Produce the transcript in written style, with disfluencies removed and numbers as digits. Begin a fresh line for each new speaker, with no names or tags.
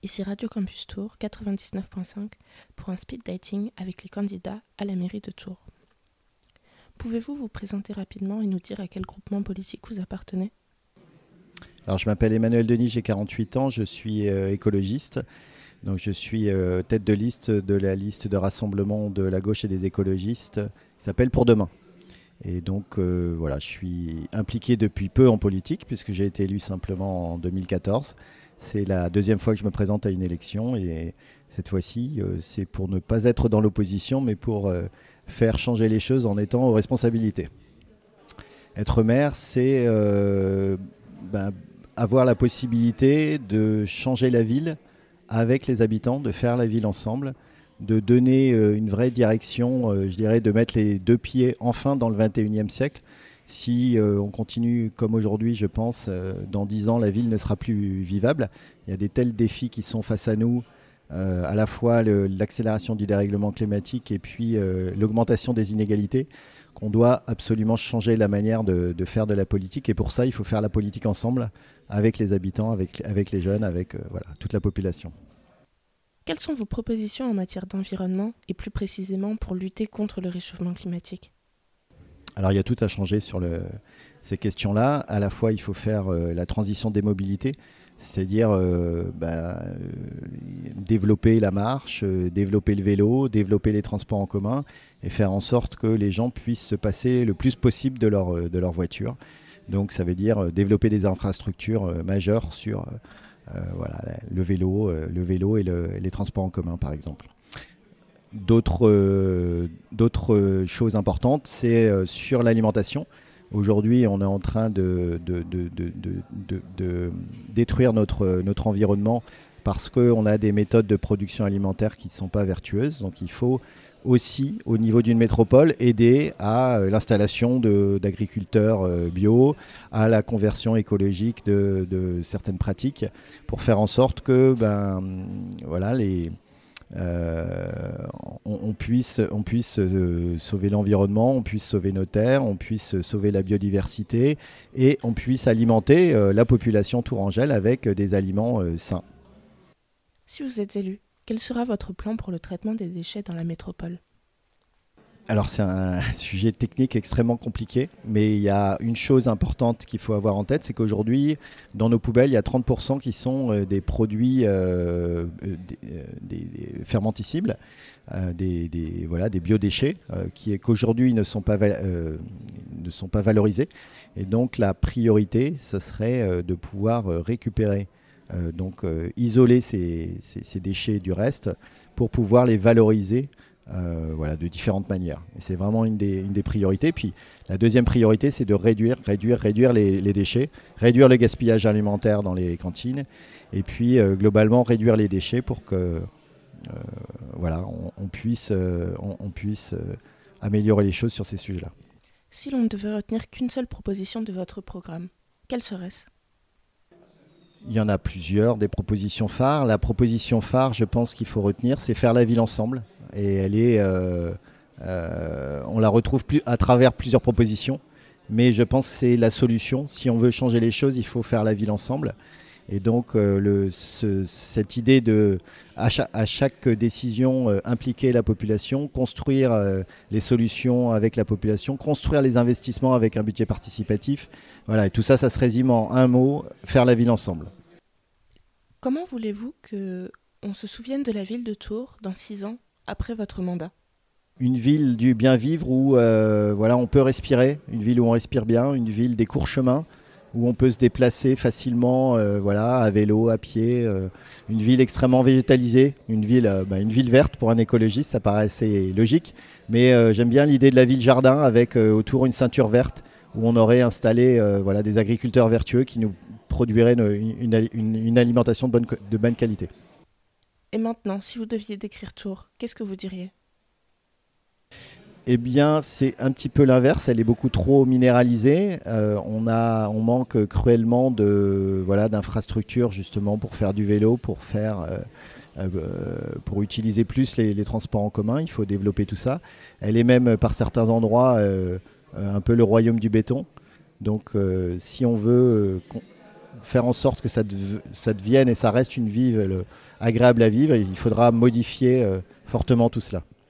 Ici Radio Campus Tours 99.5 pour un speed dating avec les candidats à la mairie de Tours. Pouvez-vous vous présenter rapidement et nous dire à quel groupement politique vous appartenez ?
Alors, je m'appelle Emmanuel Denis, j'ai 48 ans, je suis écologiste. Donc, je suis tête de liste de la liste de rassemblement de la gauche et des écologistes qui s'appelle Pour Demain. Et donc, voilà, je suis impliqué depuis peu en politique puisque j'ai été élu simplement en 2014. C'est la deuxième fois que je me présente à une élection et cette fois-ci, c'est pour ne pas être dans l'opposition, mais pour faire changer les choses en étant aux responsabilités. Être maire, c'est avoir la possibilité de changer la ville avec les habitants, de faire la ville ensemble, de donner une vraie direction, je dirais, de mettre les deux pieds enfin dans le 21e siècle. Si on continue comme aujourd'hui, je pense, dans 10 ans, la ville ne sera plus vivable. Il y a des tels défis qui sont face à nous, à la fois l'accélération du dérèglement climatique et puis l'augmentation des inégalités, qu'on doit absolument changer la manière de faire de la politique. Et pour ça, il faut faire la politique ensemble, avec les habitants, avec les jeunes, avec toute la population.
Quelles sont vos propositions en matière d'environnement et plus précisément pour lutter contre le réchauffement climatique ?
Alors il y a tout à changer sur ces questions-là. À la fois, il faut faire la transition des mobilités, c'est-à-dire développer la marche, développer le vélo, développer les transports en commun et faire en sorte que les gens puissent se passer le plus possible de leur voiture. Donc ça veut dire développer des infrastructures majeures sur le vélo et les transports en commun, par exemple. D'autres choses importantes, c'est sur l'alimentation. Aujourd'hui, on est en train de détruire notre environnement parce qu'on a des méthodes de production alimentaire qui ne sont pas vertueuses. Donc il faut aussi, au niveau d'une métropole, aider à l'installation d'agriculteurs bio, à la conversion écologique de certaines pratiques pour faire en sorte que on puisse sauver l'environnement, on puisse sauver nos terres, on puisse sauver la biodiversité et on puisse alimenter la population tourangelle avec des aliments sains.
Si vous êtes élu, quel sera votre plan pour le traitement des déchets dans la métropole ?
Alors c'est un sujet technique extrêmement compliqué, mais il y a une chose importante qu'il faut avoir en tête, c'est qu'aujourd'hui, dans nos poubelles, il y a 30% qui sont des produits des fermentescibles, des biodéchets, qu'aujourd'hui ne sont pas valorisés. Et donc la priorité, ça serait de pouvoir récupérer, isoler ces déchets du reste pour pouvoir les valoriser de différentes manières. Et c'est vraiment une des priorités. Puis la deuxième priorité, c'est de réduire les déchets, réduire le gaspillage alimentaire dans les cantines, et puis globalement réduire les déchets pour que on puisse améliorer les choses sur ces sujets-là.
Si l'on ne devait retenir qu'une seule proposition de votre programme, quelle serait-ce ?
Il y en a plusieurs, des propositions phares. La proposition phare, je pense qu'il faut retenir, c'est faire la ville ensemble. Et elle est, on la retrouve à travers plusieurs propositions. Mais je pense que c'est la solution. Si on veut changer les choses, il faut faire la ville ensemble. Et donc, cette idée de, à chaque décision, impliquer la population, construire les solutions avec la population, construire les investissements avec un budget participatif. Voilà, et tout ça, ça se résume en un mot, faire la ville ensemble.
Comment voulez-vous qu'on se souvienne de la ville de Tours dans 6 ans, après votre mandat ?
Une ville du bien vivre où on peut respirer, une ville où on respire bien, une ville des courts chemins, où on peut se déplacer facilement à vélo, à pied, une ville extrêmement végétalisée, une ville verte pour un écologiste, ça paraît assez logique, mais j'aime bien l'idée de la ville jardin avec autour une ceinture verte où on aurait installé des agriculteurs vertueux qui nous produiraient une alimentation de bonne qualité.
Et maintenant, si vous deviez décrire Tours, qu'est-ce que vous diriez ?
Eh bien, c'est un petit peu l'inverse. Elle est beaucoup trop minéralisée. On manque cruellement d'infrastructures justement pour faire du vélo, pour utiliser plus les transports en commun. Il faut développer tout ça. Elle est même par certains endroits un peu le royaume du béton. Donc, si on veut faire en sorte que ça devienne et ça reste une ville agréable à vivre, il faudra modifier fortement tout cela.